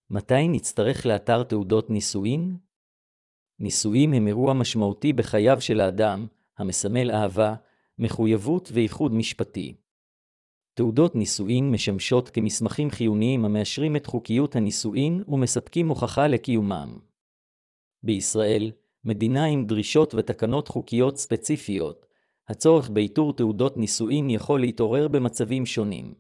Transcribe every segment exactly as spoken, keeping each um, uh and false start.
מתי נצטרך לאתר תעודות נישואין? נישואים הם אירוע משמעותי בחייו של האדם, המסמל אהבה, מחויבות ואיחוד משפטי. תעודות נישואין משמשות כמסמכים חיוניים המאשרים את חוקיות הנישואין ומספקים הוכחה לקיומם. בישראל, מדינה עם דרישות ותקנות חוקיות ספציפיות, הצורך באיתור תעודות נישואין יכול להתעורר במצבים שונים.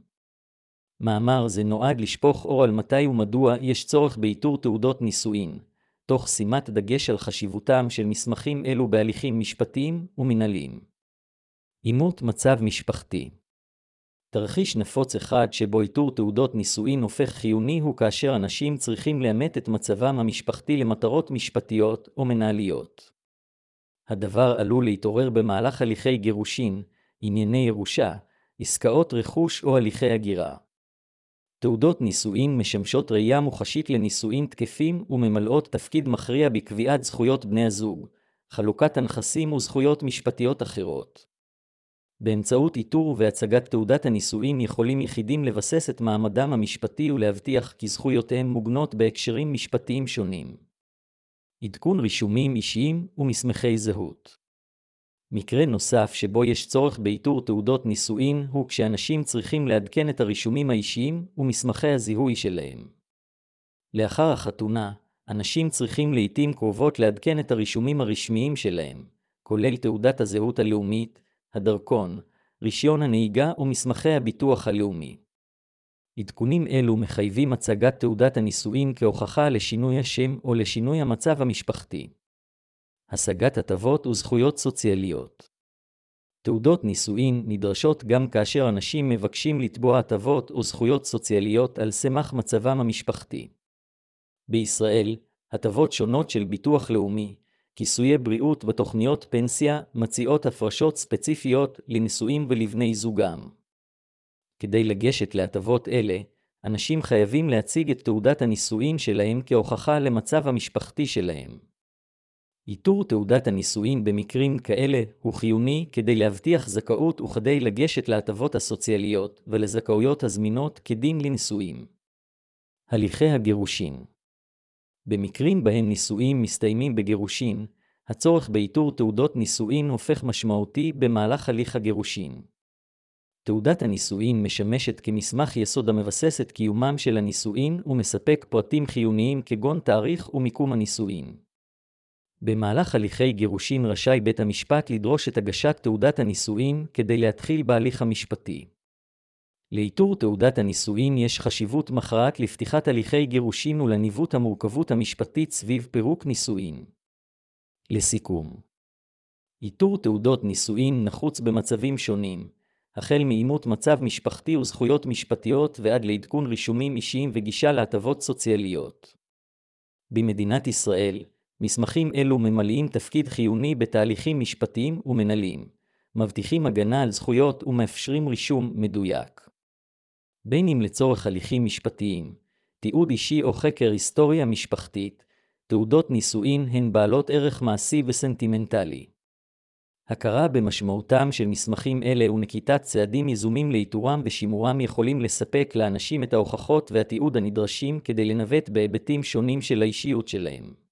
מאמר זה נועד לשפוך אור על מתי ומדוע יש צורך באיתור תעודות נישואין, תוך שימת דגש על חשיבותם של מסמכים אלו בהליכים משפטיים ומנהליים. אימות מצב משפחתי. תרחיש נפוץ אחד שבו איתור תעודות נישואין הופך חיוני הוא כאשר אנשים צריכים לאמת את מצבם המשפחתי למטרות משפטיות או מנהליות. הדבר עלול להתעורר במהלך הליכי גירושין, ענייני ירושה, עסקאות רכוש או הליכי הגירה. תעודות נישואין משמשות ראייה מוחשית לנישואין תקפים וממלאות תפקיד מכריע בקביעת זכויות בני הזוג, חלוקת הנכסים וזכויות משפטיות אחרות. באמצעות איתור והצגת תעודת הנישואין יכולים יחידים לבסס את מעמדם המשפטי ולהבטיח כי זכויותיהם מוגנות בהקשרים משפטיים שונים. עדכון רישומים אישיים ומסמכי זהות. מקרה נוסף שבו יש צורך באיתור תעודות נישואין הוא כשאנשים צריכים לעדכן את הרישומים האישיים ומסמכי הזיהוי שלהם. לאחר החתונה, אנשים צריכים לעתים קרובות לעדכן את הרישומים הרשמיים שלהם, כולל תעודת הזהות הלאומית, הדרכון, רישיון הנהיגה ומסמכי הביטוח הלאומי. עדכונים אלו מחייבים הצגת תעודת הנישואין כהוכחה לשינוי השם או לשינוי המצב המשפחתי. השגת הטבות וזכויות סוציאליות. תעודות נישואין נדרשות גם כאשר אנשים מבקשים לתבוע הטבות או זכויות סוציאליות על סמך מצבם המשפחתי. בישראל, הטבות שונות של ביטוח לאומי, כיסויי בריאות ותוכניות פנסיה מציעות הפרשות ספציפיות לנישואים ולבני זוגם. כדי לגשת להטבות אלה, אנשים חייבים להציג את תעודת הנישואין שלהם כהוכחה למצב המשפחתי שלהם. איתור תעודת הנישואין במקרים כאלה הוא חיוני כדי להבטיח זכאות וכדי לגשת להטבות הסוציאליות ולזכאויות הזמינות כדין לנישואים. הליכי הגירושין. במקרים בהם נישואים מסתיימים בגירושין, הצורך באיתור תעודות נישואין הופך משמעותי במהלך הליך הגירושין. תעודת הנישואין משמשת כמסמך יסוד המבסס את קיומם של הנישואין ומספק פרטים חיוניים כגון תאריך ומיקום הנישואין. במהלך הליכי גירושין רשאי בית המשפט לדרוש את הגשת תעודת הנישואין כדי להתחיל בהליך המשפטי. לאיתור תעודת הנישואין יש חשיבות מכרעת לפתיחת הליכי גירושין ולניווט המורכבות המשפטית סביב פירוק נישואין. לסיכום, איתור תעודות נישואין נחוץ במצבים שונים, החל מאימות מצב משפחתי וזכויות משפטיות ועד לעדכון רישומים אישיים וגישה להטבות סוציאליות. במדינת ישראל, מסמכים אלו ממלאים תפקיד חיוני בתהליכים משפטיים ומנהליים, מבטיחים הגנה על זכויות ומאפשרים רישום מדויק. בין אם לצורך הליכים משפטיים, תיעוד אישי או חקר היסטוריה משפחתית, תעודות נישואין הן בעלות ערך מעשי וסנטימנטלי. הכרה במשמעותם של מסמכים אלה ונקיטת צעדים יזומים לאיתורם ושימורם יכולים לספק לאנשים את ההוכחות והתיעוד הנדרשים כדי לנווט בהיבטים שונים של האישיות שלהם.